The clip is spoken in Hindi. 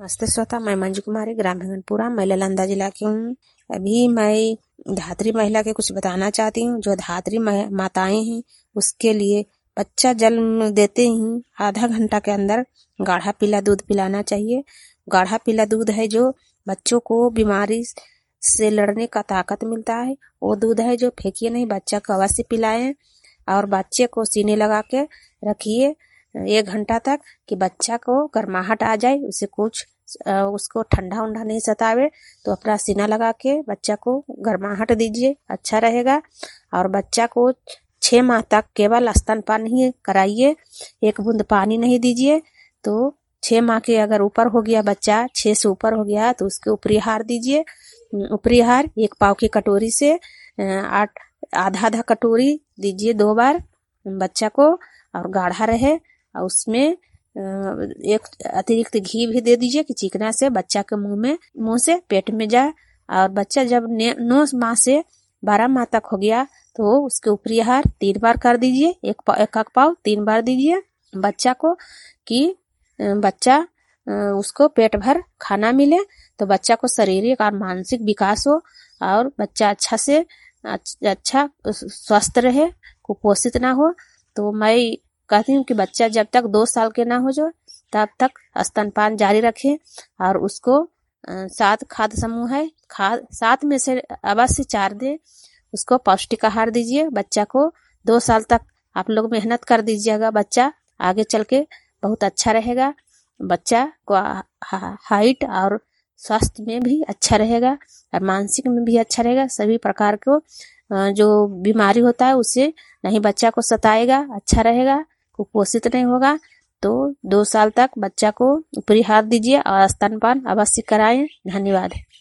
नमस्ते श्रोता, मैं मंजू कुमारी, ग्राम भंगनपुरा, मैं नालंदा जिला की हूँ। अभी मैं धात्री महिला के कुछ बताना चाहती हूँ। जो धात्री माताएं हैं उसके लिए बच्चा जन्म देते ही आधा घंटा के अंदर गाढ़ा पीला दूध पिलाना चाहिए। गाढ़ा पीला दूध है जो बच्चों को बीमारी से लड़ने का ताकत मिलता है। वो दूध है जो फेंकिए नहीं, बच्चा को अवश्य पिलाएं और बच्चे को सीने लगा के रखिए 1 घंटा तक कि बच्चा को गर्माहट आ जाए। उसे कुछ उसको ठंडा उंडा नहीं सतावे तो अपना सीना लगा के बच्चा को गर्माहट दीजिए, अच्छा रहेगा। और बच्चा को 6 माह तक केवल स्तनपान ही कराइए, 1 बूंद पानी नहीं दीजिए। तो 6 माह के अगर ऊपर हो गया बच्चा, 6 से ऊपर हो गया तो उसके ऊपरी आहार दीजिए। ऊपरी आहार 1 पाव की कटोरी से आधा कटोरी दीजिए 2 बार बच्चा को, और गाढ़ा रहे। और उसमें एक अतिरिक्त घी भी दे दीजिए कि चिकना से बच्चा के मुंह से पेट में जाए। और बच्चा जब 9 माह से 12 माह तक हो गया तो उसके ऊपरी आहार 3 बार कर दीजिए, एक पाव 3 बार दीजिए बच्चा को, कि बच्चा उसको पेट भर खाना मिले, तो बच्चा को शारीरिक और मानसिक विकास हो और बच्चा अच्छा स्वस्थ रहे, कुपोषित ना हो। तो मैं कहती हूँ कि बच्चा जब तक 2 साल के ना हो जाए तब तक स्तनपान जारी रखें। और उसको 7 खाद्य समूह है, 7 में से अवश्य 4 दे। उसको पौष्टिक आहार दीजिए बच्चा को। 2 साल तक आप लोग मेहनत कर दीजिएगा, बच्चा आगे चल के बहुत अच्छा रहेगा। बच्चा को हाइट और स्वास्थ्य में भी अच्छा रहेगा और मानसिक में भी अच्छा रहेगा। सभी प्रकार को जो बीमारी होता है उससे नहीं बच्चा को सताएगा, अच्छा रहेगा, कुपोषित नहीं होगा। तो 2 साल तक बच्चा को ऊपरी आहार दीजिए और स्तनपान अवश्य कराएं। धन्यवाद।